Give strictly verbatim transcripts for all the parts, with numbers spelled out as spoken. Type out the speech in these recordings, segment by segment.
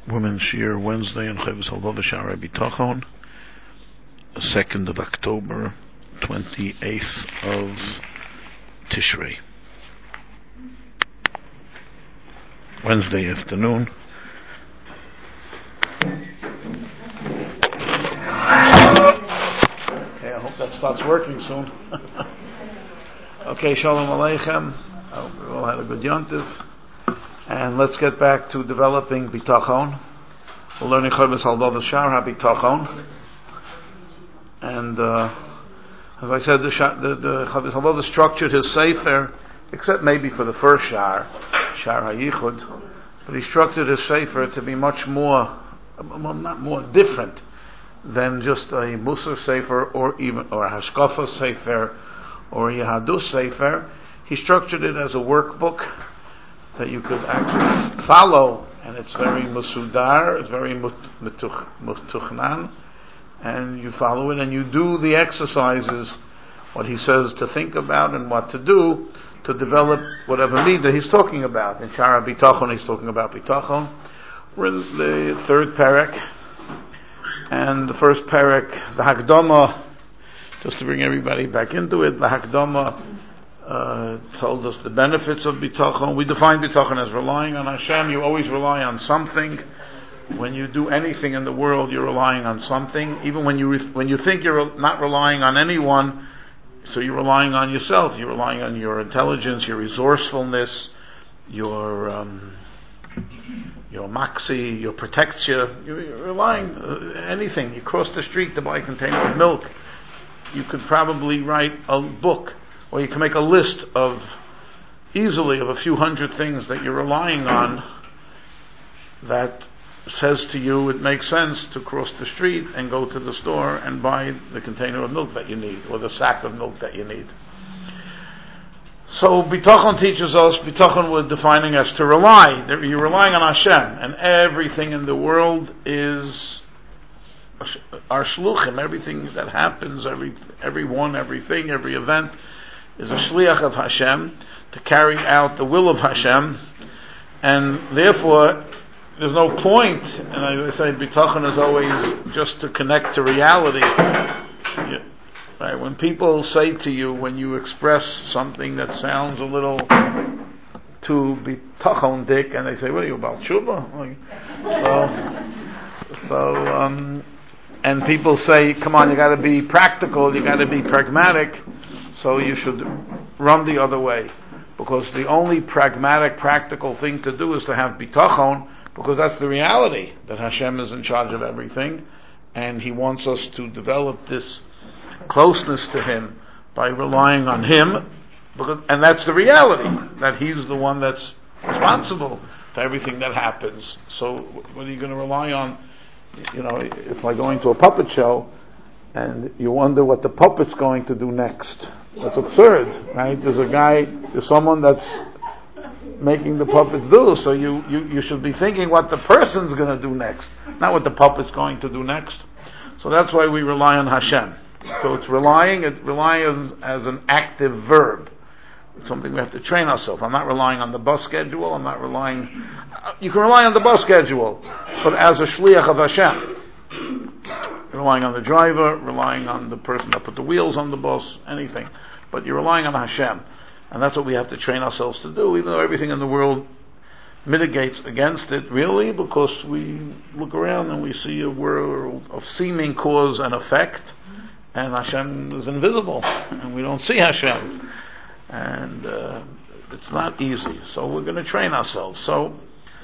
Women's Shir Wednesday in Chovos Halvava Sha'arei Bitachon, second of October, twenty-eighth of Tishrei. Wednesday afternoon. Okay, I hope that starts working soon. Okay, Shalom Aleichem. I hope we all had a good Yontif. And let's get back to developing Bitachon. We're learning Chovos Halvava Sha'arei Bitachon. And uh, as I said, the, the, the Chovos Halvava structured his Sefer, except maybe for the first Sha'ar, Sha'ar HaYichud, but he structured his Sefer to be much more, well, not more different than just a Musar Sefer or even or a Hashkafa Sefer or a Yehadus Sefer. He structured it as a workbook that you could actually follow, and it's very musudar, it's very mutuchnan, and you follow it and you do the exercises, what he says to think about and what to do to develop whatever need that he's talking about. In Sha'arei Bitachon, he's talking about Bitachon. We're in the third parak, and the first parak, the Hakdama, just to bring everybody back into it, the Hakdama Uh, told us the benefits of bitachon. We define bitachon as relying on Hashem. You always rely on something. When you do anything in the world, you're relying on something. Even when you re- when you think you're not relying on anyone, so you're relying on yourself. You're relying on your intelligence, your resourcefulness, your um, your maxi, your protection. You're, you're relying uh, anything. You cross the street to buy a container of milk. You could probably write a book. Or you can make a list of, easily, of a few hundred things that you're relying on that says to you it makes sense to cross the street and go to the store and buy the container of milk that you need, or the sack of milk that you need. So Bitachon teaches us, Bitachon we're defining as to rely. You're relying on Hashem, and everything in the world is our shluchim. Everything that happens, every everyone, everything, every event is a shliach of Hashem to carry out the will of Hashem, and therefore there's no point. And I say bitachon is always just to connect to reality. You, right? When people say to you, when you express something that sounds a little too bitachon dik, and they say, "What are you about tshuva?" Like, so, so, um, and people say, "Come on, you got to be practical, you got to be pragmatic." So you should run the other way, because the only pragmatic, practical thing to do is to have bitachon, because that's the reality, that Hashem is in charge of everything, and He wants us to develop this closeness to Him by relying on Him, because, and that's the reality, that He's the one that's responsible for everything that happens. So what are you going to rely on? You know, it's like going to a puppet show, and you wonder what the puppet's going to do next. That's absurd, right? There's a guy, there's someone that's making the puppets do, so you, you, you should be thinking what the person's going to do next, not what the puppet's going to do next. So that's why we rely on Hashem. So it's relying, it's relying as, as an active verb. It's something we have to train ourselves. I'm not relying on the bus schedule, I'm not relying, you can rely on the bus schedule, but as a shliach of Hashem. Relying on the driver, relying on the person that put the wheels on the bus, anything. But you're relying on Hashem. And that's what we have to train ourselves to do, even though everything in the world mitigates against it, really, because we look around and we see a world of seeming cause and effect, and Hashem is invisible, and we don't see Hashem. And uh, it's not easy. So we're going to train ourselves. So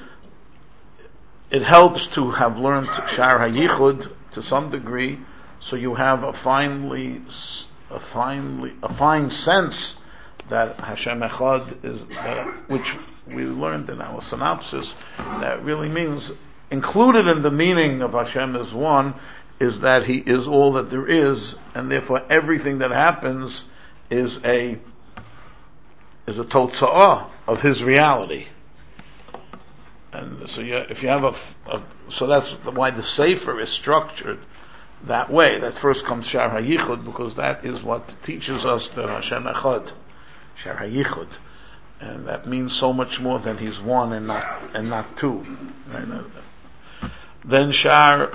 it helps to have learned Sha'ar HaYichud to some degree, so you have a finely, a finely, a fine sense that Hashem Echad is, that, which we learned in our synopsis, that really means, included in the meaning of Hashem is one, is that He is all that there is, and therefore everything that happens is a is a totza'ah of His reality. And so, you, if you have a, a, so that's why the Sefer is structured that way. That first comes Sha'ar HaYichud, because that is what teaches us that Hashem Echad, Sha'ar HaYichud, and that means so much more than He's one and not and not two. Right? Then Shar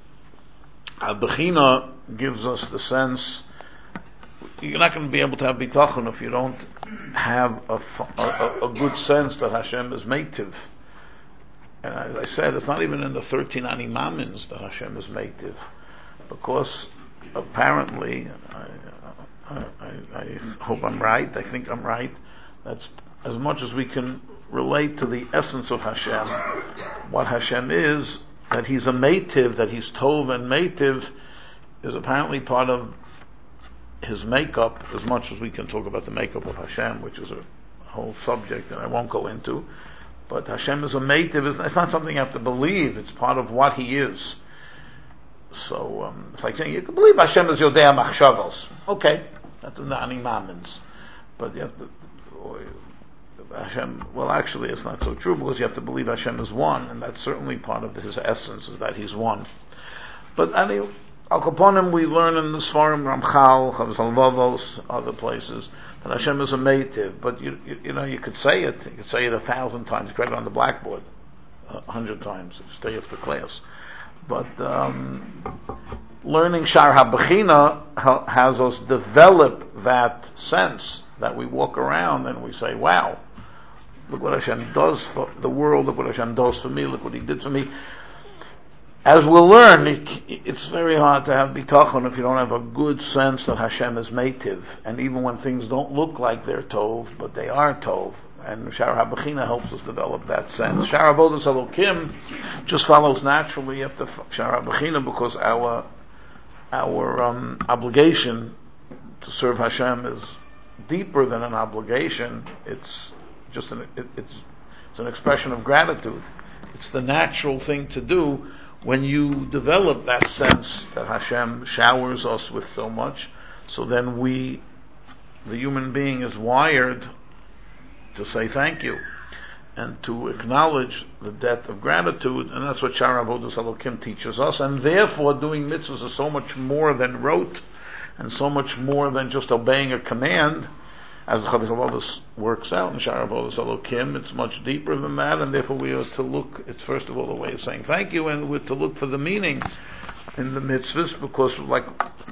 Bechina gives us the sense. You're not going to be able to have bitachon if you don't have a, a, a good sense that Hashem is meitiv. And as I said, it's not even in the thirteen animamins that Hashem is meitiv, because apparently, I, I, I, I hope I'm right, I think I'm right, that's as much as we can relate to the essence of Hashem, what Hashem is, that He's a meitiv, that He's tov and meitiv, is apparently part of His makeup, as much as we can talk about the makeup of Hashem, which is a whole subject that I won't go into. But Hashem is a meitiv. It's not something you have to believe. It's part of what He is. So um, it's like saying you can believe Hashem is Yodea Machshavos. Okay, that's in the Ani Mamins. But you have to, Hashem. Well, actually, it's not so true, because you have to believe Hashem is one, and that's certainly part of His essence, is that He's one. But anyway, Al Kaponim, we learn in the Sfarim, Ramchal, Chavos Halvavos, other places, that Hashem is a meitiv. But you, you, you know, you could say it. You could say it a thousand times. You could write it on the blackboard a hundred times. Stay after class. But um, learning Shar HaBechina ha- has us develop that sense that we walk around and we say, "Wow, look what Hashem does for the world. Look what Hashem does for me. Look what He did for me." As we'll learn, it, it's very hard to have bitachon if you don't have a good sense that Hashem is meitiv, and even when things don't look like they're tov, but they are tov. And Shar HaBechina helps us develop that sense. Shar Avodas Elokim just follows naturally after Shar HaBechina, because our our um, obligation to serve Hashem is deeper than an obligation. It's just an it, it's it's an expression of gratitude. It's the natural thing to do. When you develop that sense that Hashem showers us with so much, so then we, the human being, is wired to say thank you and to acknowledge the debt of gratitude, and that's what Shar Avodas Elokim teaches us. And therefore, doing mitzvahs is so much more than rote, and so much more than just obeying a command. As the Chavos Halvavos works out in Shar Avodas Elokim, it's much deeper than that, and therefore we are to look, it's first of all a way of saying thank you, and we're to look for the meaning in the mitzvahs, because like,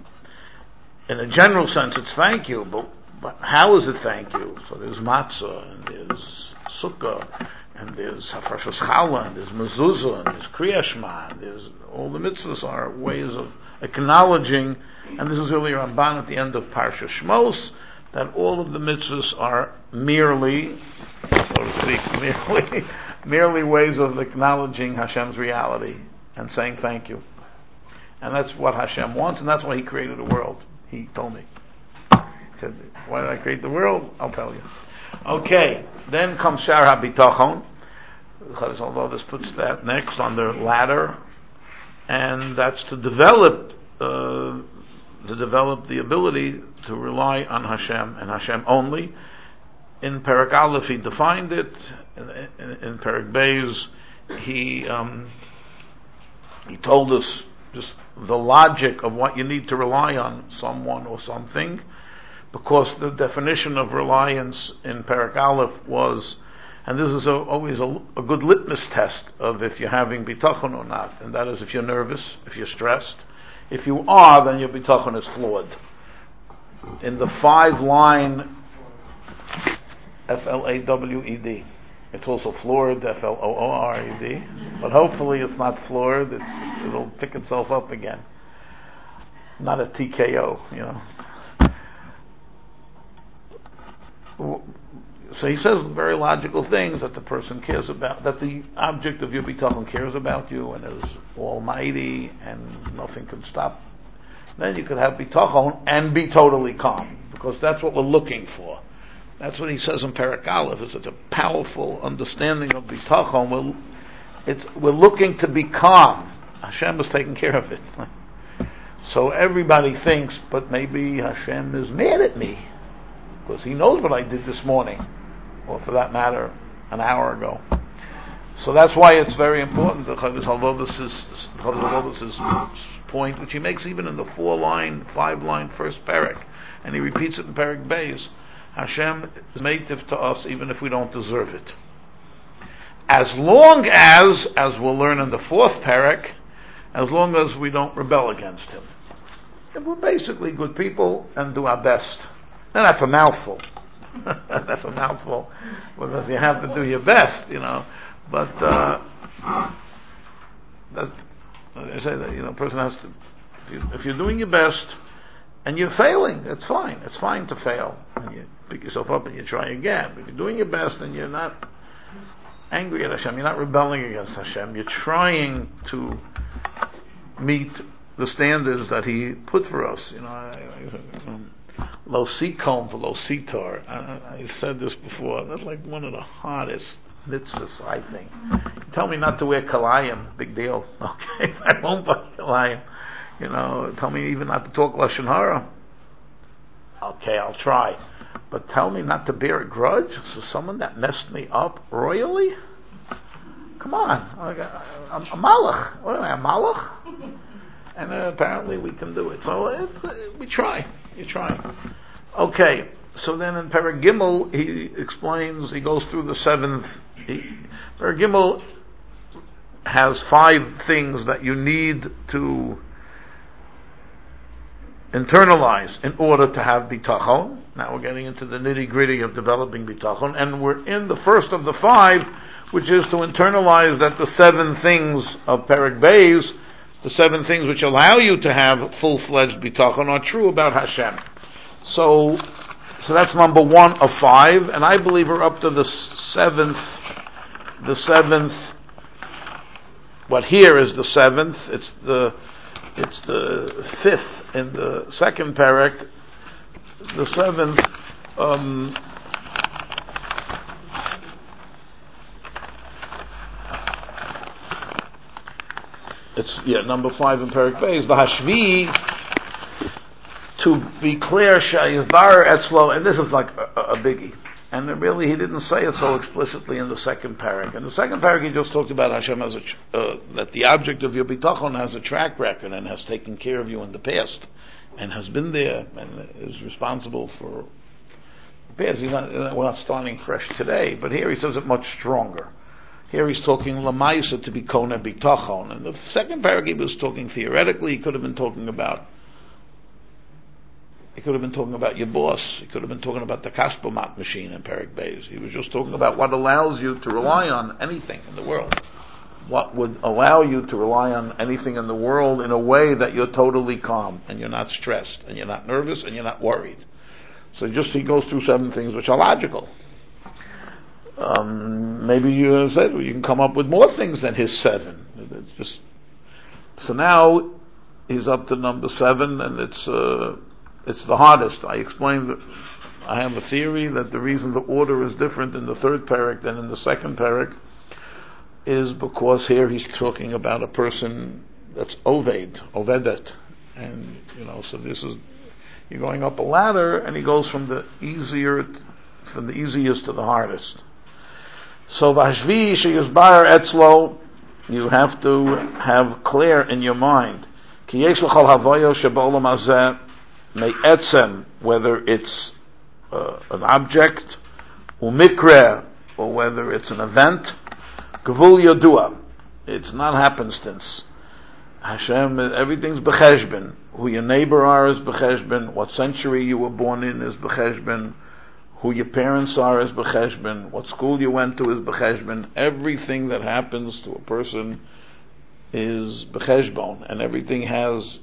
in a general sense it's thank you, but, but how is it thank you? So there's matzah, and there's sukkah, and there's hafrashas challah, and there's mezuzah, and there's kriya shema, and there's, all the mitzvahs are ways of acknowledging, and this is really Ramban at the end of Parsha Shmos, that all of the mitzvahs are merely, so to speak, merely, merely ways of acknowledging Hashem's reality and saying thank you. And that's what Hashem wants, and that's why He created the world. He told me. He said, why did I create the world? I'll tell you. Okay, then comes Shar HaBitachon. Chavos Halvavos puts that next on the ladder, and that's to develop uh, to develop the ability to rely on Hashem and Hashem only. In Perek Aleph he defined it. In, in, in Perek Beis he um, he told us just the logic of what you need to rely on, someone or something, because the definition of reliance in Perek Aleph was, and this is a, always a, a good litmus test of if you're having bitachon or not, and that is if you're nervous, if you're stressed. If you are, then your bitachon is flawed. In the five-line F L A W E D, it's also floored, F L O O R E D, but hopefully it's not floored, it's, it'll pick itself up again. Not a T K O, you know. So he says very logical things that the person cares about, that the object of your bitachon cares about you and is almighty and nothing can stop. Then you could have bitachon and be totally calm, because that's what we're looking for. That's what he says in Perek Aleph. It's such a powerful understanding of bitachon. We're, it's, we're looking to be calm. Hashem is taking care of it. So everybody thinks, but maybe Hashem is mad at me, because He knows what I did this morning, or for that matter, an hour ago. So that's why it's very important that Chavos Halvavos' point, which he makes even in the four-line, five-line first parak, and he repeats it in Perek Beis, Hashem is meitiv to us even if we don't deserve it. as long as, as we'll learn in the fourth parak, as long as we don't rebel against him. If we're basically good people and do our best. And that's a mouthful. That's a mouthful. Because you have to do your best, you know. But, uh, that's, I say that, you know, a person has to, if, you, if you're doing your best and you're failing, it's fine. It's fine to fail. And you pick yourself up and you try again. If you're doing your best and you're not angry at Hashem, you're not rebelling against Hashem, you're trying to meet the standards that He put for us. You know, I, I, um, Lo sikom for lo sitar. I, I said this before. That's like one of the hardest mitzvahs, I think. Tell me not to wear kalayim, big deal. Okay, I won't buy kalayim. You know, tell me even not to talk lashon hara. Okay, I'll try. But tell me not to bear a grudge. So someone that messed me up royally? Come on, I'm a malach. What am I, a malach? And uh, apparently we can do it. So it's, uh, we try. You try. Okay. So then in Perek Gimel, he explains, he goes through the seventh. He, Perek Gimel has five things that you need to internalize in order to have bitachon. Now we're getting into the nitty gritty of developing bitachon, and we're in the first of the five, which is to internalize that the seven things of Perek Beis, the seven things which allow you to have full-fledged bitachon, are true about Hashem. So, so that's number one of five, and I believe we're up to the seventh. The seventh. What here is the seventh. It's the it's the fifth in the second parak. The seventh. Um, It's yeah, number five in Perek Beis. The Hashvi, to be clear, Shayizbar Etzlo, and this is like a, a biggie. And really, he didn't say it so explicitly in the second parak. In the second parak, he just talked about Hashem as a, uh, that the object of your bitachon has a track record and has taken care of you in the past, and has been there and is responsible for the past. He's not, we're not starting fresh today, but here he says it much stronger. Here he's talking lamaisa to be kona bitachon. And the second parak he was talking theoretically. He could have been talking about. He could have been talking about your boss. He could have been talking about the kaspomat machine in Perek Beis. He was just talking about what allows you to rely on anything in the world. What would allow you to rely on anything in the world in a way that you're totally calm and you're not stressed and you're not nervous and you're not worried. So just he goes through seven things which are logical. Um, maybe you said well, you can come up with more things than his seven. It's just so now he's up to number seven, and it's uh, it's the hardest. I explained that I have a theory that the reason the order is different in the third parak than in the second parak is because here he's talking about a person that's oved, ovedet, and you know, so this is you're going up a ladder, and he goes from the easier, from the easiest to the hardest. So v'hashvi sheyizbar etzlo, you have to have clear in your mind. Ki yesh l'chol havoyo sheba'olam hazeh me'etzem, whether it's uh, an object, umikre, or whether it's an event, gevul yodua, it's not happenstance. Hashem, everything's b'cheshbon. Who your neighbor are is b'cheshbon. What century you were born in is b'cheshbon. Who your parents are is b'cheshbon. What school you went to is b'cheshbon. Everything that happens to a person is b'cheshbon, and everything has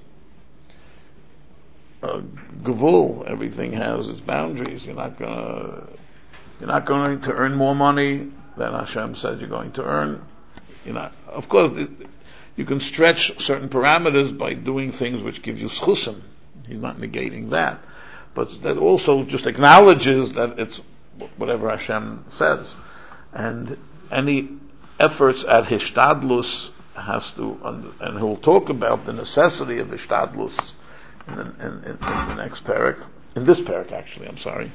a gevul. Everything has its boundaries. You're not gonna, you're not going to earn more money than Hashem said you're going to earn. You're not. Of course, you can stretch certain parameters by doing things which give you schusim. He's not negating that. But that also just acknowledges that it's whatever Hashem says. And any efforts at hishtadlus has to, and he'll talk about the necessity of hishtadlus in, in, in, in the next parak, in this parak actually, I'm sorry.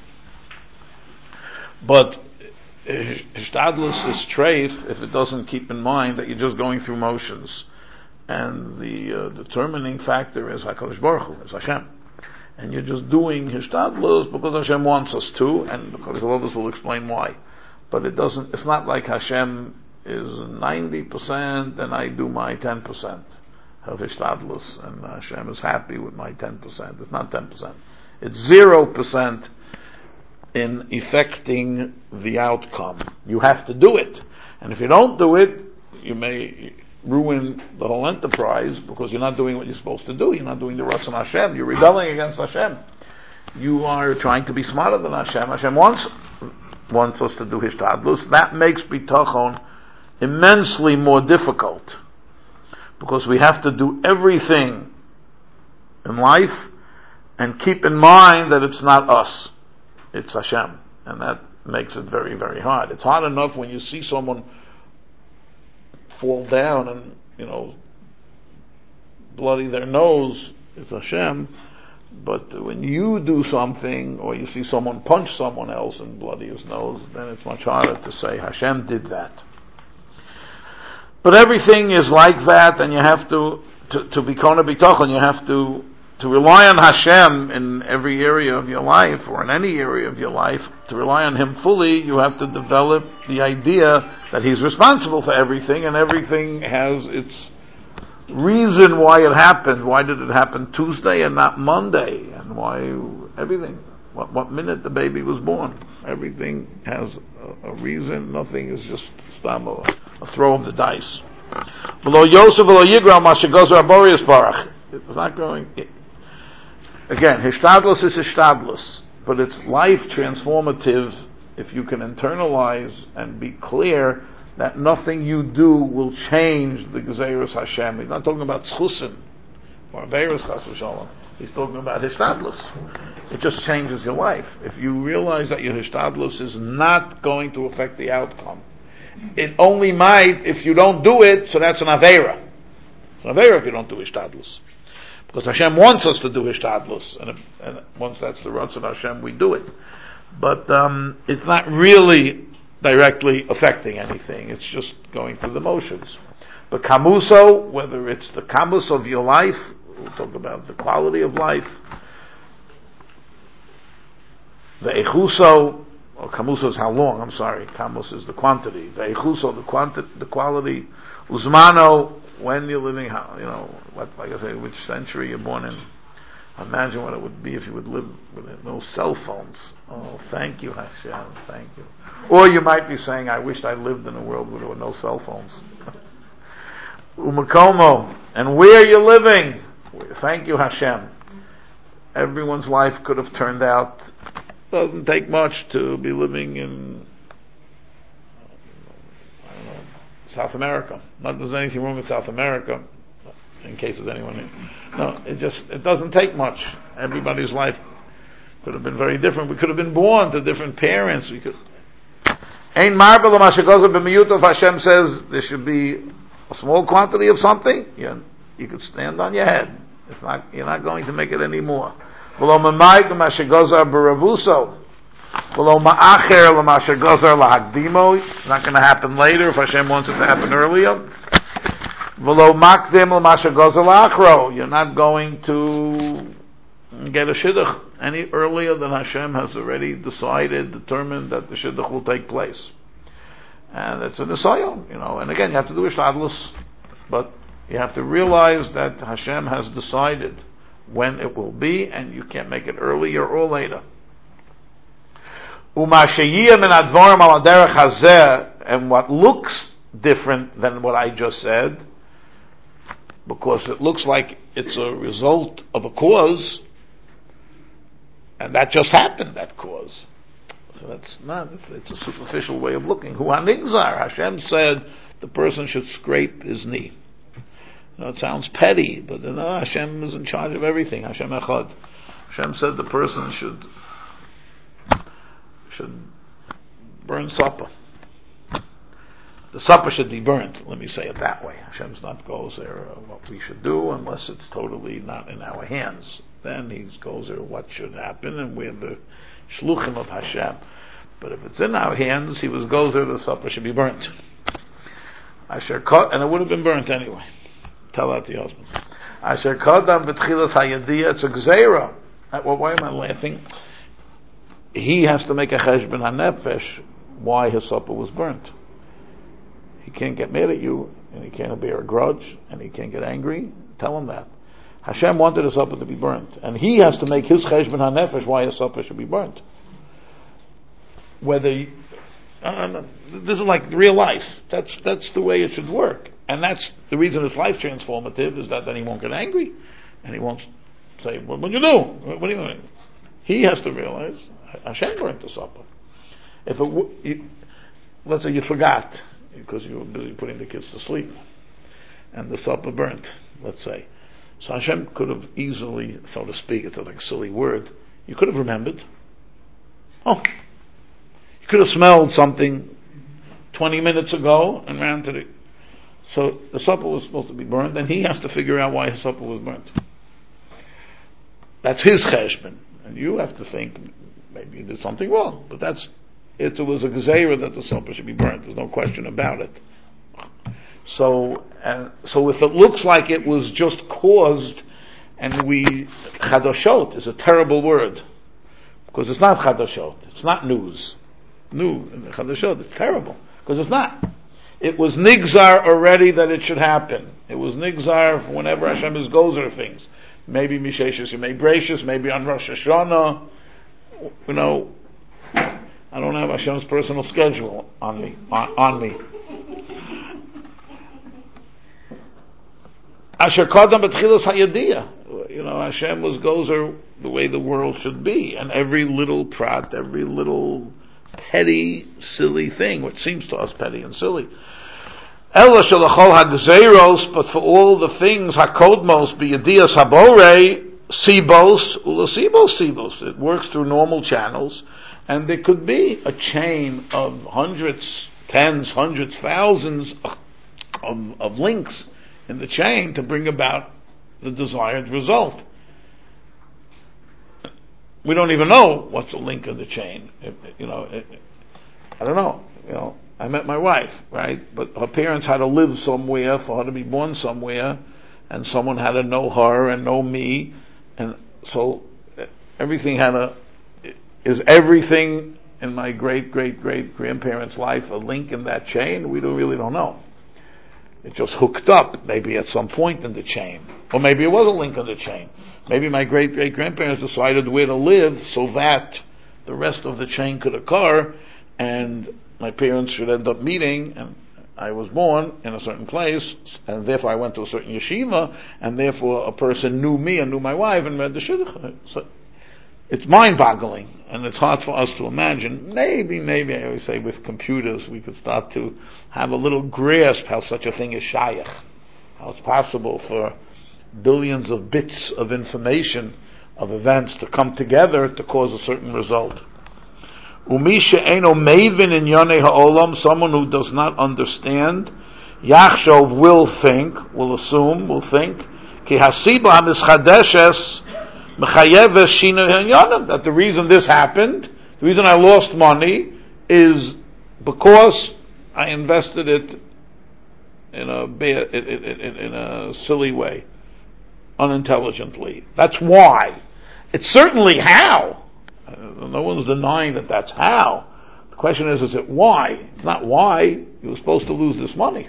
But hishtadlus is treif if it doesn't keep in mind that you're just going through motions. And the uh, determining factor is HaKadosh Baruch Hu, is Hashem. And you're just doing hishtadlus because Hashem wants us to, and because all of us will explain why. But it doesn't. It's not like Hashem is ninety percent and I do my ten percent of Hishtadlus, and Hashem is happy with my ten percent. It's not ten percent. It's zero percent in effecting the outcome. You have to do it. And if you don't do it, you may ruin the whole enterprise because you're not doing what you're supposed to do. You're not doing the Ratzon Hashem. You're rebelling against Hashem. You are trying to be smarter than Hashem. Hashem wants, wants us to do Hishtadlus. That makes Bitachon immensely more difficult because we have to do everything in life and keep in mind that it's not us. It's Hashem. And that makes it very, very hard. It's hard enough when you see someone fall down and, you know, bloody their nose, it's Hashem. But when you do something, or you see someone punch someone else and bloody his nose, then it's much harder to say Hashem did that. But everything is like that, and you have to, to, to be kona bitachon, you have to, to rely on Hashem in every area of your life, or in any area of your life. To rely on Him fully, you have to develop the idea that He's responsible for everything, and everything has its reason why it happened. Why did it happen Tuesday and not Monday? And why everything? What, what minute the baby was born? Everything has a, a reason. Nothing is just stam, a, a throw of the dice. Below Yosef, below Yigram, Mashagozer Aborius Barach. It's not going. It, again, Hishtadlus is Hishtadlus, but it's life transformative if you can internalize and be clear that nothing you do will change the Gezeiros Hashem. He's not talking about Schusim or Averos Chas v'Shalom. He's talking about Hishtadlus. It just changes your life. If you realize that your Hishtadlus is not going to affect the outcome, it only might if you don't do it, so that's an Avera. It's an Avera if you don't do Hishtadlus. Because Hashem wants us to do Hishtadlus, and, if, and once that's the Ratzon Hashem, we do it. But um, it's not really directly affecting anything. It's just going through the motions. But Kamuso, whether it's the Kamus of your life, we'll talk about the quality of life, the Echuso, or Kamuso is how long, I'm sorry, Kamus is the quantity, the Echuso, the quantity, the quality, Uzmano, when you're living, how, you know, what, like I say, which century you're born in. Imagine what it would be if you would live with no cell phones. Oh, thank you, Hashem, thank you. Or you might be saying, I wished I lived in a world where there were no cell phones. Umakomo, and where you're living. Thank you, Hashem. Everyone's life could have turned out. Doesn't take much to be living in, I don't know, South America. Not that there's anything wrong with South America, in case there's anyone here. No, it just, it doesn't take much. Everybody's life could have been very different. We could have been born to different parents. We could. Ein marbel mashagozer b'miyutov. Hashem says there should be a small quantity of something. You, you could stand on your head. It's not, you're not going to make it any more. V'lo mamayg mashagozer b'ravuso. V'lo ma'acher l'mashagozer lahagdimo. It's not going to happen later if Hashem wants it to happen earlier. V'lo makdim l'mashagozer la'achro. You're not going to get a shidduch any earlier than Hashem has already decided, determined that the shidduch will take place. And it's a nisayon, you know. And again, you have to do Hishtadlus, but you have to realize that Hashem has decided when it will be, and you can't make it earlier or later. Uma sheyiyah min advarim al derech hazeh, and what looks different than what I just said, because it looks like it's a result of a cause, and that just happened, that cause. So that's not, it's a superficial way of looking. Hu hanigzar, Hashem said the person should scrape his knee. You know, it sounds petty, but no, Hashem is in charge of everything. Hashem echad. Hashem said the person should should burn supper. The supper should be burnt, let me say it that way. Hashem's not goes there uh, what we should do unless it's totally not in our hands. Then he goes there what should happen, and we're the shluchim of Hashem. But if it's in our hands, he was goes there, the supper should be burnt. Asher cut, and it would have been burnt anyway. Tell that to your husband. Asher kadam b'tchilas hayadiyah, it's a gzeira. Well, why am I laughing? He has to make a cheshbon hanefesh why his supper was burnt. He can't get mad at you, and he can't bear a grudge, and he can't get angry. Tell him that. Hashem wanted a supper to be burnt, and he has to make his cheshbon hanefesh why a supper should be burnt. Whether you, uh, this is like real life. That's that's the way it should work, and that's the reason it's life transformative. Is that then he won't get angry, and he won't say, "What would you do? What do you mean?" He has to realize Hashem burnt the supper. If it, you, let's say you forgot because you were busy putting the kids to sleep, and the supper burnt. Let's say. So Hashem could have easily, so to speak, it's a like silly word, you could have remembered. Oh, you could have smelled something twenty minutes ago and ran to the... So the supper was supposed to be burnt, and he has to figure out why his supper was burnt. That's his cheshbon. And you have to think, maybe you did something wrong. But that's, it, it was a gzeira that the supper should be burnt. There's no question about it. So, uh, so if it looks like it was just caused, and we, chadoshot is a terrible word, because it's not chadoshot, it's not news. New, chadoshot, it's terrible, because it's not. It was nigzar already that it should happen. It was nigzar for whenever Hashem is gozer things. Maybe Misheshus Yemei Breishis, maybe on Rosh Hashanah. You know, I don't have Hashem's personal schedule on me, on, on me. Asher Kadam B'Tchilas Hayadiyah. You know, Hashem was gozer the way the world should be, and every little prat, every little petty, silly thing, which seems to us petty and silly. Ela Shalachol Hagzeiros, but for all the things Hakodmos B'Yadiyas Habore Sibos Ula Sibos Sibos. It works through normal channels, and there could be a chain of hundreds, tens, hundreds, thousands of, of links in the chain to bring about the desired result. We don't even know what's the link in the chain. It, you know, it, I don't know. You know, I met my wife, right? But her parents had to live somewhere for her to be born somewhere, and someone had to know her and know me, and so everything had a. Is everything in my great great great grandparents' life a link in that chain? We don't really don't know. It just hooked up, maybe at some point in the chain. Or maybe it was a link in the chain. Maybe my great-great-grandparents decided where to live so that the rest of the chain could occur, and my parents should end up meeting, and I was born in a certain place, and therefore I went to a certain yeshiva, and therefore a person knew me and knew my wife and read the shidduch. So it's mind-boggling, and it's hard for us to imagine. Maybe, maybe, I always say, with computers, we could start to have a little grasp how such a thing is shayach, how it's possible for billions of bits of information, of events, to come together to cause a certain result. Umisha eno mavin in yonei ha'olam, someone who does not understand, yachshov will think, will assume, will think, ki hasiba hamischadeshes that the reason this happened, the reason I lost money, is because I invested it in a in a silly way, unintelligently. That's why. It's certainly how. No one's denying that that's how. The question is, is it why? It's not why. You were supposed to lose this money.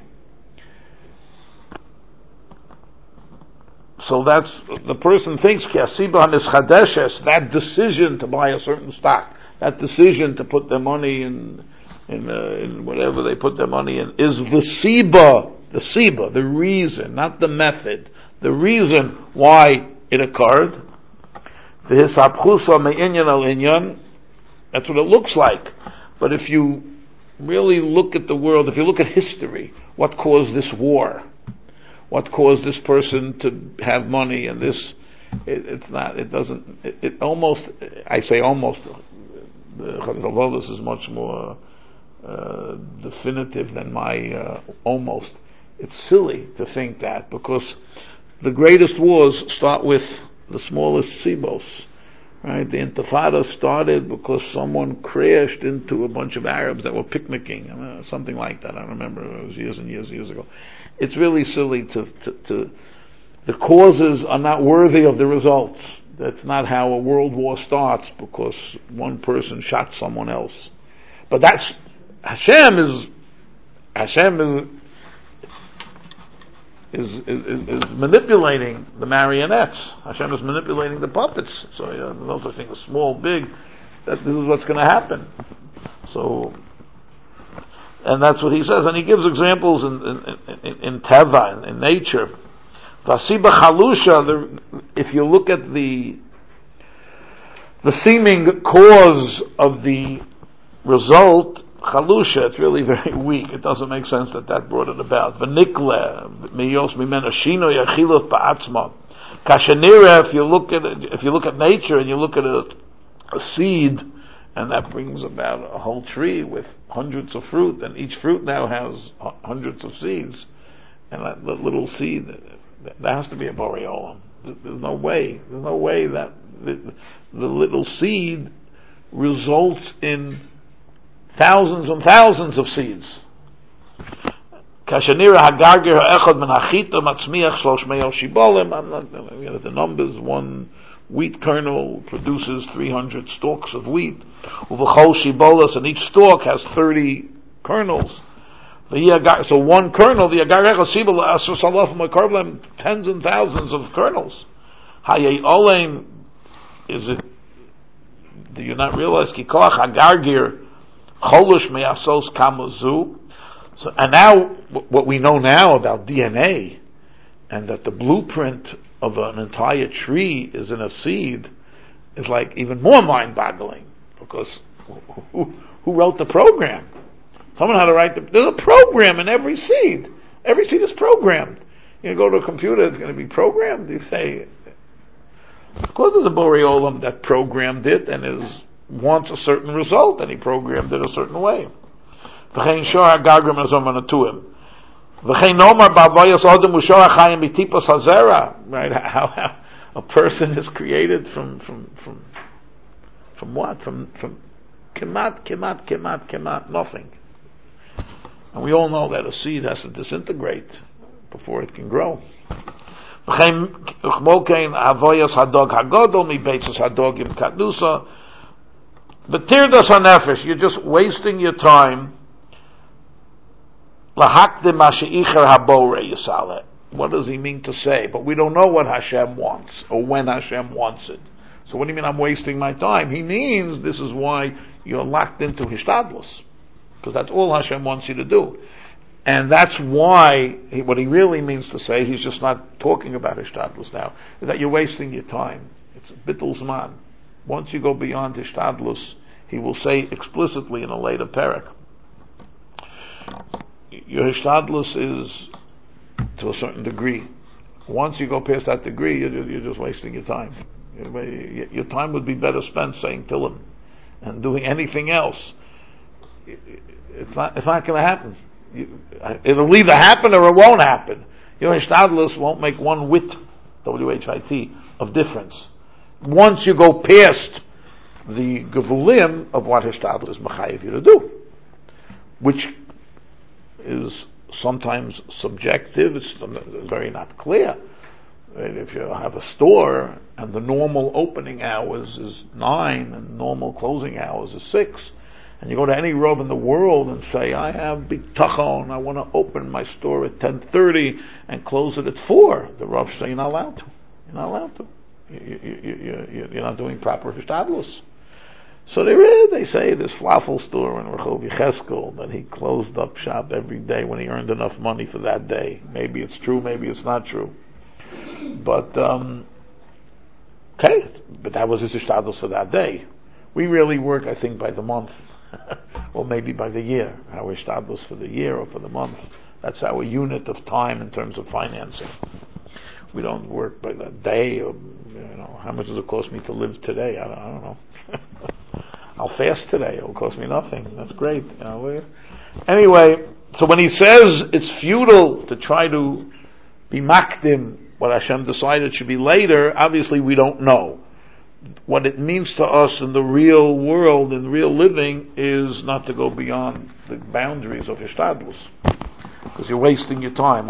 So that's, the person thinks, that decision to buy a certain stock, that decision to put their money in, in, uh, in whatever they put their money in, is the siba, the siba, the reason, not the method, the reason why it occurred. That's what it looks like. But if you really look at the world, if you look at history, what caused this war? What caused this person to have money and this? It, it's not. It doesn't. It, it almost. I say almost. The Chazal is much more uh, definitive than my uh, almost. It's silly to think that, because the greatest wars start with the smallest sibos. Right? The Intifada started because someone crashed into a bunch of Arabs that were picnicking, uh, something like that. I remember it was years and years and years ago. It's really silly to, to, to, the causes are not worthy of the results. That's not how a world war starts, because one person shot someone else. But that's, Hashem is Hashem is is, is is manipulating the marionettes. Hashem is manipulating the puppets. So you know, no such thing as small, big. That this is what's going to happen. So, and that's what he says. And he gives examples in in, in, in teva, in, in nature. Vasiba chalusha. If you look at the the seeming cause of the result, chalusha, it's really very weak. It doesn't make sense that that brought it about. V'nikle miyos mimena shino yachilot ba'atzma. Kashanira. If you look at it, if you look at nature and you look at a, a seed, and that brings about a whole tree with hundreds of fruit, and each fruit now has hundreds of seeds, and that, that little seed, there has to be a borei olam. There's no way. There's no way that the, the little seed results in thousands and thousands of seeds. Kashanira hagargir ha'echad min hachita matzmiach shlosh me'el shibolim. I'm not, you know, the numbers, one wheat kernel produces three hundred stalks of wheat. Uv'chol shibolas, and each stalk has thirty kernels. So one kernel, the agargir ha'sibol asur salaf ma'karblem, tens and thousands of kernels. Hayei olem, is it, do you not realize, ki koach hagargir cholush me'asos kamuzu? So, and now, what we know now about D N A, and that the blueprint of an entire tree is in a seed, is like even more mind-boggling, because who, who wrote the program? Someone had to write the, there's a program in every seed. Every seed is programmed. You go to a computer, it's going to be programmed. You say, of course there's a borei olam that programmed it, and is wants a certain result, and he programmed it a certain way. V'chein shor ha'gargrim azom anatuim. V'chein nomar ba'avoyas odem u'shor ha'chayim b'tipas hazera. Right? How, how a person is created from from from from what? From from kemat kemat kemat kemat nothing. And we all know that a seed has to disintegrate before it can grow. V'chein chmokein ha'avoyas hadog hagodol mi'beitzos hadogim katnusa. But tirdas hanefesh, you're just wasting your time. Lahakdim masheicher habore yisale. What does he mean to say? But we don't know what Hashem wants, or when Hashem wants it. So what do you mean I'm wasting my time? He means this is why you're locked into hishtadlus, because that's all Hashem wants you to do. And that's why, he, what he really means to say, he's just not talking about hishtadlus now, is that you're wasting your time. It's bittul zman. Once you go beyond hishtadlus, he will say explicitly in a later parak, your hishtadlus is to a certain degree. Once you go past that degree, you're just, you're just wasting your time. Your time would be better spent saying Tillim and doing anything else. It's not, it's not going to happen. It'll either happen or it won't happen. Your hishtadlus won't make one whit, W H I T, of difference. Once you go past the gevulim of what hishtadlus mechayev you to do, which is sometimes subjective, it's very not clear. If you have a store and the normal opening hours is nine and normal closing hours is six, and you go to any Rav in the world and say, I have bitachon, I want to open my store at ten thirty and close it at four, the Rav say you're not allowed to. You're not allowed to. You, you, you, you're not doing proper hishtadlus. So there is, they say, this falafel store in Rehov Yecheskel that he closed up shop every day when he earned enough money for that day. Maybe it's true, maybe it's not true. But, um, okay, but that was his hishtadlus for that day. We really work, I think, by the month, or maybe by the year. Our hishtadlus for the year or for the month. That's our unit of time in terms of financing. We don't work by the day, or, you know, how much does it cost me to live today? I don't, I don't know. I'll fast today. It'll cost me nothing. That's great. You know. Anyway, so when he says it's futile to try to be makdim, what Hashem decided should be later, obviously we don't know. What it means to us in the real world, in real living, is not to go beyond the boundaries of hishtadlus. Because you're wasting your time.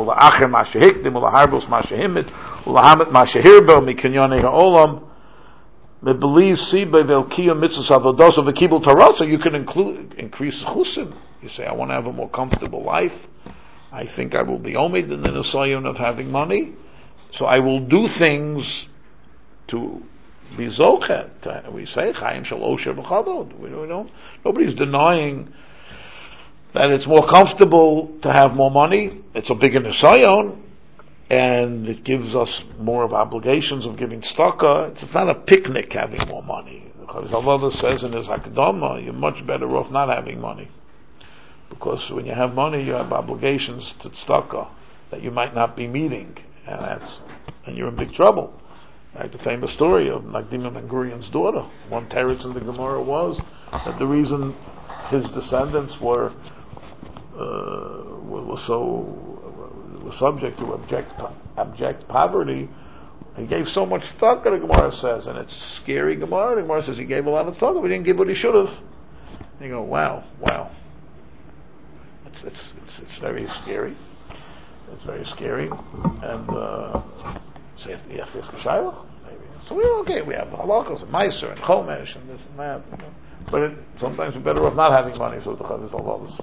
You can include, increase chusim. You say, I want to have a more comfortable life. I think I will be omid in the nisayon of having money. So I will do things to be zochet. We say, Chaim shel osher v'chavod. We don't, nobody's denying that it's more comfortable to have more money. It's a bigger nisayon, and it gives us more of obligations of giving tzedakah. It's not a picnic having more money. Chavod says in his Akdama, you're much better off not having money. Because when you have money, you have obligations to tzedakah that you might not be meeting, and that's and you're in big trouble. Like the famous story of Nagdima Ben Gurion's daughter. One teretz in the Gemara was that the reason his descendants were uh, were, were so were subject to abject abject poverty, he gave so much tzedakah, the Gemara says, and it's scary Gemara. The Gemara says he gave a lot of tzedakah, but he didn't give what he should have. And you go, wow, wow. It's it's it's, it's very scary. It's very scary, and uh, so you have to, you have to ask a shayla, maybe. So we okay, we have halachos and meiser and chomesh and this and that, you know. But it, sometimes we're better off not having money. So the chavis halachos.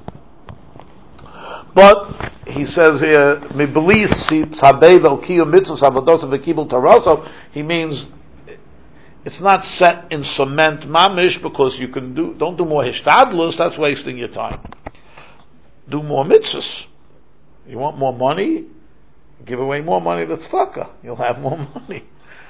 But he says here, "Mibelis tzadei v'kiyu mitzvos avodos v'kibul taraso." He means it's not set in cement, mamish, because you can do. Don't do more hishtadlus. That's wasting your time. Do more mitzvahs. You want more money? Give away more money to tzedakah. You'll have more money.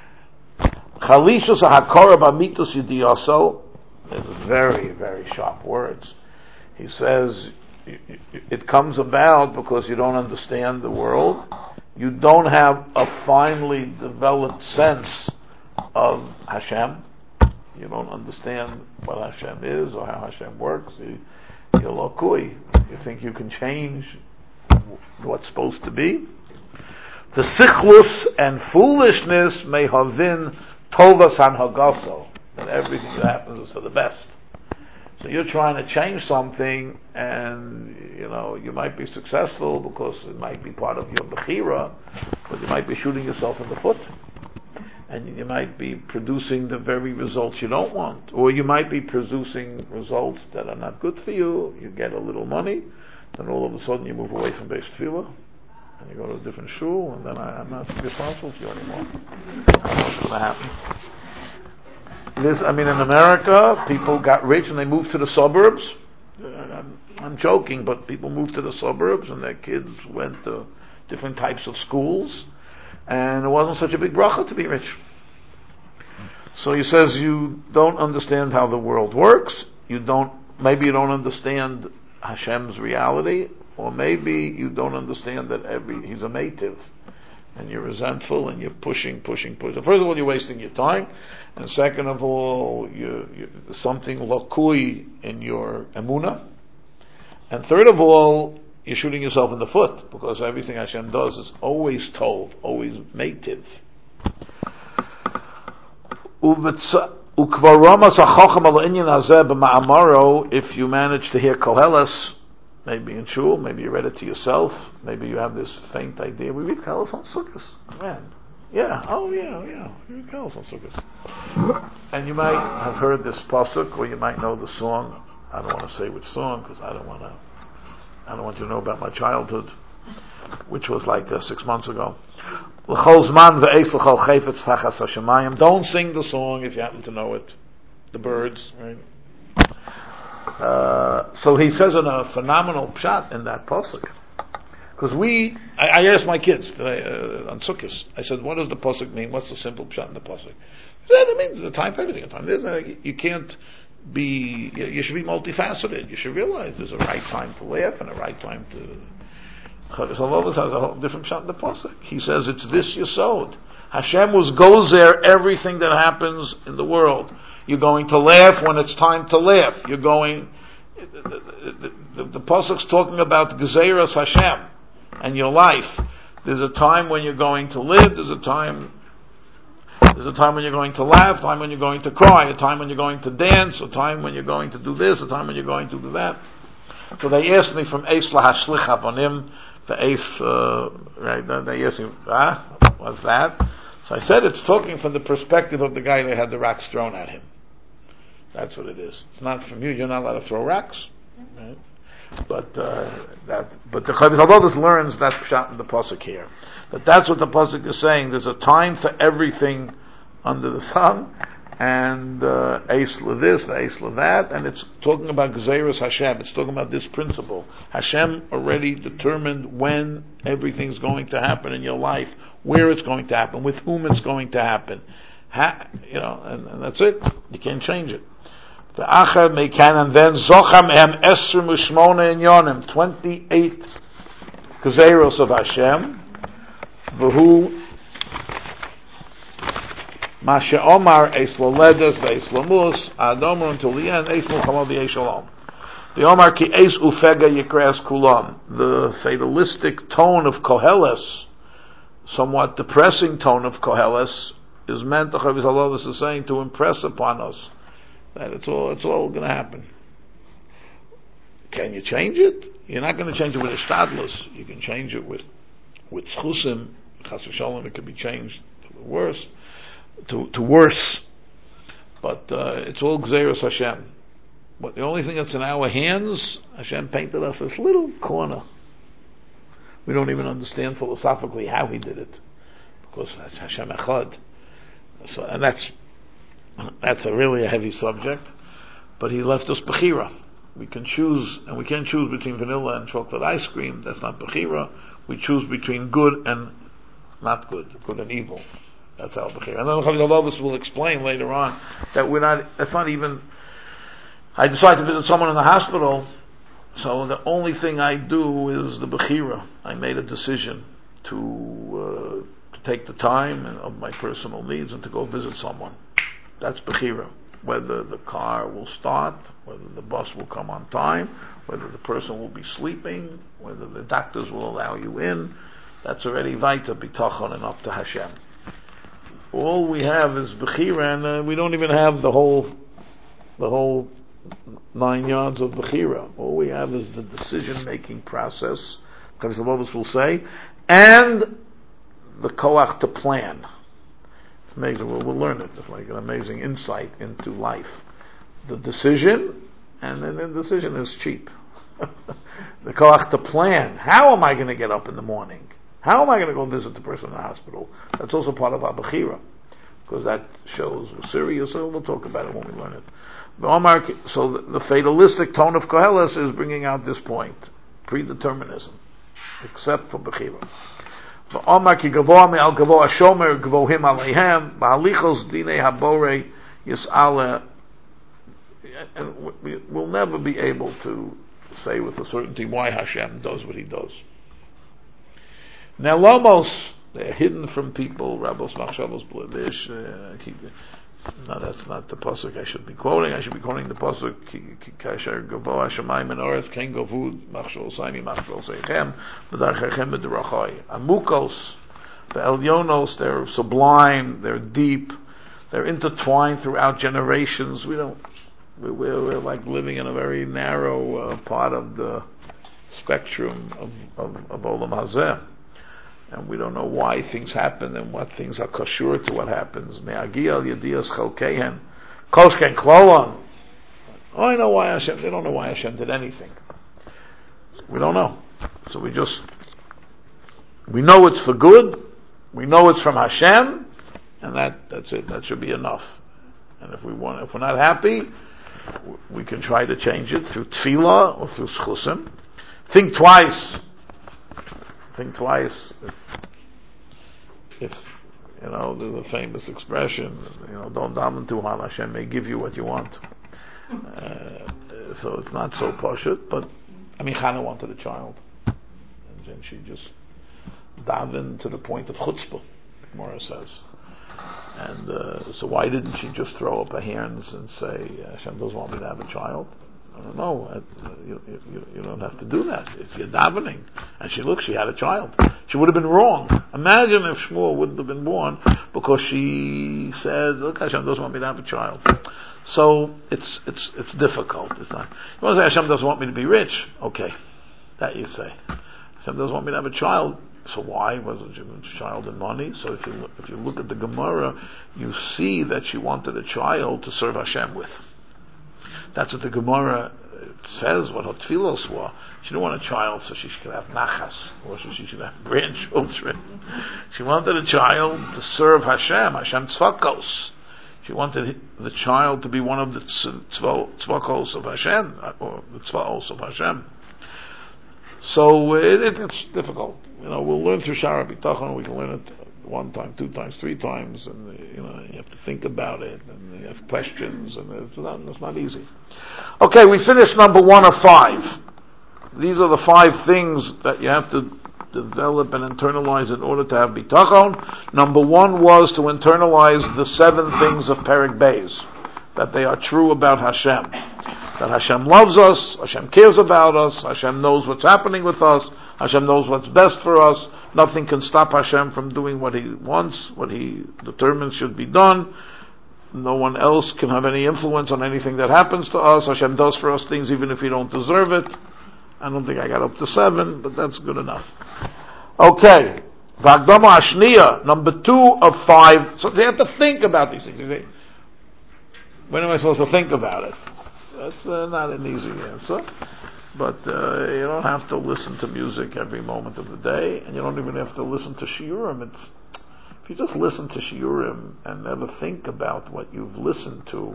Chalishus hakora b'mitus yidiyaso. It's very, very sharp words. He says it comes about because you don't understand the world. You don't have a finely developed sense of Hashem. You don't understand what Hashem is or how Hashem works. You, you're lokui. You think you can change what's supposed to be. The sichlus and foolishness may havin tovas hanhagaso, that everything that happens is for the best. So you're trying to change something, and you know you might be successful because it might be part of your bechira, but you might be shooting yourself in the foot, and you might be producing the very results you don't want, or you might be producing results that are not good for you. You get a little money, then all of a sudden you move away from Beis Tefillah, and you go to a different shul, and then I, I'm not responsible for you anymore. What's going to happen? This, I mean, in America, people got rich and they moved to the suburbs. I'm, I'm joking, but people moved to the suburbs and their kids went to different types of schools, and it wasn't such a big bracha to be rich. So he says you don't understand how the world works. You don't. Maybe you don't understand Hashem's reality, or maybe you don't understand that every He's a meitiv, and you're resentful and you're pushing, pushing, pushing. First of all, you're wasting your time, and second of all, you, you something lakui in your emunah, and third of all, you're shooting yourself in the foot because everything Hashem does is always told, always meitiv. If you manage to hear Koheles, maybe in shul, maybe you read it to yourself, maybe you have this faint idea. We read Koheles on Sukkot, man. Yeah, oh yeah, yeah, we read Koheles on Sukkot. And you might have heard this pasuk, or you might know the song. I don't want to say which song because I don't want to. I don't want you to know about my childhood, which was like uh, six months ago. Don't sing the song if you happen to know it. The birds, right? Uh, so he says in a phenomenal pshat in that pasuk. Because we, I, I asked my kids today, uh, on Sukkot, I said, what does the pasuk mean? What's the simple pshat in the pasuk? He said, it means the time for everything. Time. You can't be, you should be multifaceted. You should realize there's a right time to laugh and a right time to... Chavis Halvavos has a whole different shot in the pasuk. He says it's this yesod. Hashem was goes there everything that happens in the world. You're going to laugh when it's time to laugh. You're going. The, the, the, the pasuk's talking about Gezeiras Hashem and your life. There's a time when you're going to live. There's a time. There's a time when you're going to laugh. A time when you're going to cry. A time when you're going to dance. A time when you're going to do this. A time when you're going to do that. So they asked me from Eis Lahashlich Avonim. The eighth, uh, right, they asked me, ah, what's that? So I said it's talking from the perspective of the guy that had the rocks thrown at him. That's what it is. It's not from you. You're not allowed to throw rocks. Right? But uh, that, but the Chavis Halodis learns that's pshat in the pasuk here. But that's what the pasuk is saying. There's a time for everything under the sun, and uh, Eisla this, Eisla that, and it's talking about Gzeiras Hashem. It's talking about this principle. Hashem already determined when everything's going to happen in your life, where it's going to happen, with whom it's going to happen. Ha, you know, and, and that's it. You can't change it. The Achar Meikan, and then Zocham Em Esr Mushmona in Yonim, twenty-eight Gzeiros of Hashem, V'hu Masha Omar Eis Loledes Ve'eis Lamus Adomer until the end Eis Mulchama V'Eis Shalom. The Omar Ki Eis Ufega Yikras Kulam. The fatalistic tone of Koheles, somewhat depressing tone of Koheles, is meant, the Chavis Halodis is saying, to impress upon us that it's all it's all going to happen. Can you change it? You're not going to change it with a shtadlus. You can change it with with schusim. Chas v'shalom, it could be changed to the worse. To, to worse, but uh, it's all Gzeiras Hashem. But the only thing that's in our hands, Hashem painted us this little corner. We don't even understand philosophically how He did it, because that's Hashem Echad. So, and that's that's a really a heavy subject. But He left us bechira. We can choose, and we can't choose between vanilla and chocolate ice cream. That's not bechira. We choose between good and not good, good and evil. That's how Bechir. And then Chavis Halodis will explain later on that we're not, that's not even, I decide to visit someone in the hospital, so the only thing I do is the Bechira. I made a decision to, uh, to take the time of my personal needs and to go visit someone. That's Bechira. Whether the car will start, whether the bus will come on time, whether the person will be sleeping, whether the doctors will allow you in, that's already Vaita B'tachon and up to Hashem. All we have is Bechira, and uh, we don't even have the whole the whole nine yards of Bechira. All we have is the decision-making process, Chavis Halodis will say, and the koach to plan. It's amazing. We'll, we'll learn it. It's like an amazing insight into life. The decision, and then the decision is cheap. The koach to plan. How am I going to get up in the morning? How am I going to go visit the person in the hospital? That's also part of our Bechira, because that shows we're serious, so we'll talk about it when we learn it. So the, the fatalistic tone of Koheles is bringing out this point, predeterminism, except for Bechira. V'omar ki gavoa me'al gavoa shomer gavohim aleihem ba'alichos dinei habore yis'ale. And we'll never be able to say with a certainty why Hashem does what He does. Now, Lomos, they're hidden from people. Rabbos Machshavos Bledish. No, that's not the pasuk I should be quoting. I should be quoting the pasuk. Kasher Gavoa Shemayim and Oretz Ken Govud Machshol Saimi Machshol Seichem B'darchechem B'derachai. Amukos, the Elyonos, they're sublime. They're deep. They're intertwined throughout generations. We don't. We're, we're like living in a very narrow uh, part of the spectrum of of, of Olam Hazeh. And we don't know why things happen and what things are kashur to what happens. Me'agiyal yediyas chalkeihen koshken klolon. Oh, I know why Hashem. They don't know why Hashem did anything. We don't know. So we just we know it's for good. We know it's from Hashem, and that that's it. That should be enough. And if we want, if we're not happy, we can try to change it through tefillah or through schusim. Think twice. Think twice. If, if you know, there's a famous expression, you know, don't daven too hard. Hashem may give you what you want. Uh, so it's not so poshut, but I mean, Chana wanted a child, and then she just davened to the point of chutzpah, Gemara says. And uh, so why didn't she just throw up her hands and say, Hashem doesn't want me to have a child? I don't know. You, you, you don't have to do that. If you're davening, and she looked, she had a child. She would have been wrong. Imagine if Shmuel wouldn't have been born because she said, "Look, Hashem doesn't want me to have a child." So it's it's it's difficult. It's not. You want to say Hashem doesn't want me to be rich? Okay, that you say. Hashem doesn't want me to have a child. So why was it a child and money? So if you look, if you look at the Gemara, you see that she wanted a child to serve Hashem with. That's what the Gemara it says what her tefillos were. She didn't want a child so she could have nachas, or so she should have grandchildren. She wanted a child to serve Hashem, Hashem tzvakos. She wanted the child to be one of the tzvakos of Hashem, or the tzvakos of Hashem. So it, it, it's difficult. You know, we'll learn through Shara B'tachon. We can learn it one time, two times, three times, and you know you have to think about it, and you have questions, and it's not, it's not easy. Okay, we finished number one of five. These are the five things that you have to develop and internalize in order to have bitachon. Number one was to internalize the seven things of Perek Beis, that they are true about Hashem. That Hashem loves us, Hashem cares about us, Hashem knows what's happening with us, Hashem knows what's best for us. Nothing can stop Hashem from doing what He wants, what He determines should be done. No one else can have any influence on anything that happens to us. Hashem does for us things even if we don't deserve it. I don't think I got up to seven, but that's good enough. Okay. V'agdama Ashniya, number two of five. So they have to think about these things. You say, when am I supposed to think about it? That's uh, not an easy answer. But uh, you don't have to listen to music every moment of the day, and you don't even have to listen to shiurim. It's, if you just listen to shiurim and never think about what you've listened to,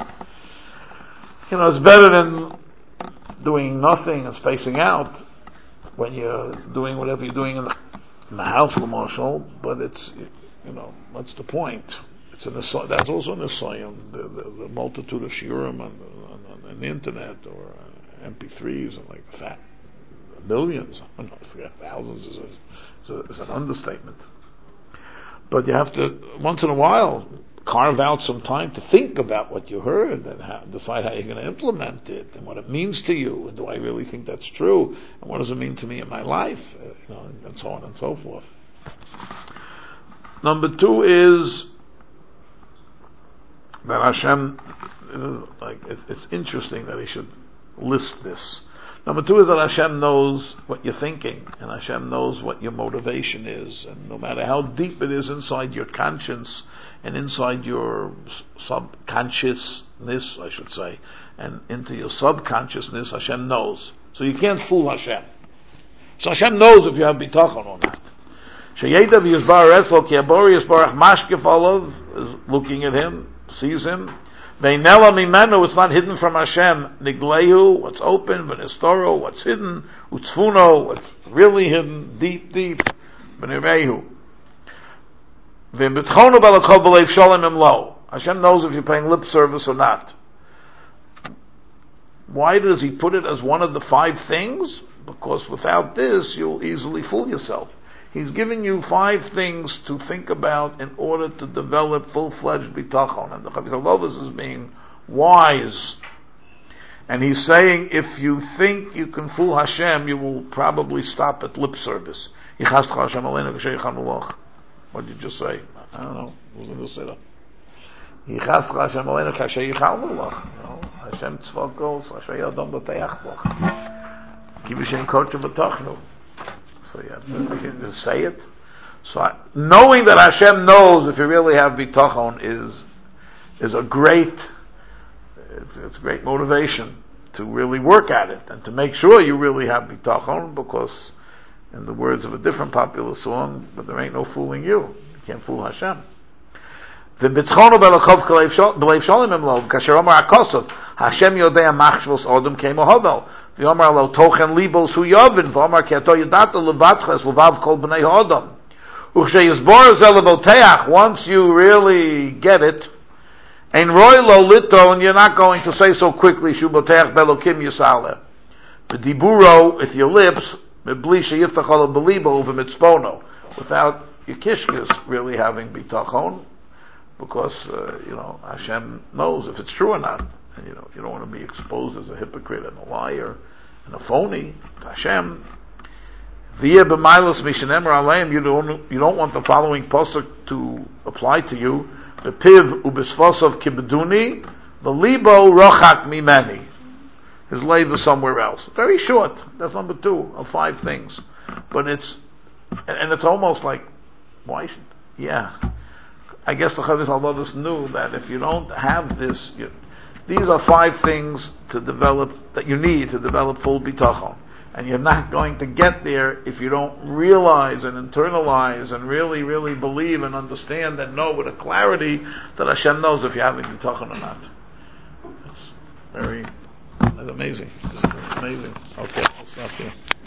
you know, it's better than doing nothing and spacing out when you're doing whatever you're doing in the, in the house, Marshall. But it's, you know, what's the point? It's an assi- that's also an assignment. The, the, the multitude of shiurim on, on, on the internet or uh, M P threes and like that, millions. I don't know, I forget, thousands is, a, is, a, is an understatement. But you have to once in a while carve out some time to think about what you heard and how, decide how you're going to implement it and what it means to you and do I really think that's true and what does it mean to me in my life, uh, you know, and so on and so forth. Number two is that Hashem, like it's, it's interesting that He should list this. Number two is that Hashem knows what you're thinking, and Hashem knows what your motivation is, and no matter how deep it is inside your conscience and inside your subconsciousness, I should say, and into your subconsciousness, Hashem knows. So you can't fool Hashem. So Hashem knows if you have bitachon or not. Sheyedav Yisbar Eslo Ki Abori Yisbarach Mashkef Olav is looking at him, sees him. Veinela Mimenu, it's not hidden from Hashem. Niglehu, what's open, Venistoro, what's hidden, Utzfuno, what's really hidden, deep, deep, Venirehu. Veinbitchonu Balakov Belev Sholem Imlo. Hashem knows if you're paying lip service or not. Why does He put it as one of the five things? Because without this, you'll easily fool yourself. He's giving you five things to think about in order to develop full-fledged bitachon. And the Chavos HaLevavos is being wise. And he's saying, if you think you can fool Hashem, you will probably stop at lip service. What did you just say? I don't know. Who's going to say that? Hashem tzvakos, Hashem yadam b'teach boch. Give Hashem kodesh b'tachnu. So you have to, you can just say it. So I, knowing that Hashem knows if you really have bitachon is is a great it's, it's a great motivation to really work at it and to make sure you really have bitachon, because in the words of a different popular song, but there ain't no fooling you. You can't fool Hashem. V'bitzchonu belachov b'leiv sholem imlo kasher omar akosov Hashem yodei machshvos odom kemo hovel. V'yomar lo tochen libos hu yovin v'omar ki ato yodata levatches levav kol b'nei hodom uchsheyizbor zel levoteach. Once you really get it, ein roy lo lito, and you're not going to say so quickly shu boteach belokim yisale v'diburo with your lips mebli sheyiftach alo belibo v'mitzpono, without your kishkas really having bitachon, because uh, you know Hashem knows if it's true or not. And, you know, you don't want to be exposed as a hypocrite and a liar and a phony to Hashem. V'yeh b'mailos mishenemer aleim. You don't you don't want the following pasuk to apply to you. B'piv u'b'sfosav kibeduni v'libo rochak mimeni. His lave is somewhere else. Very short. That's number two of five things. But it's and, and it's almost like, why should, yeah. I guess the Chavos HaLevavos knew that if you don't have this, you, These are five things to develop, that you need to develop full bitachon. And you're not going to get there if you don't realize and internalize and really, really believe and understand and know with a clarity that Hashem knows if you're having bitachon or not. It's very, that's amazing. It's amazing. Okay, let's stop here.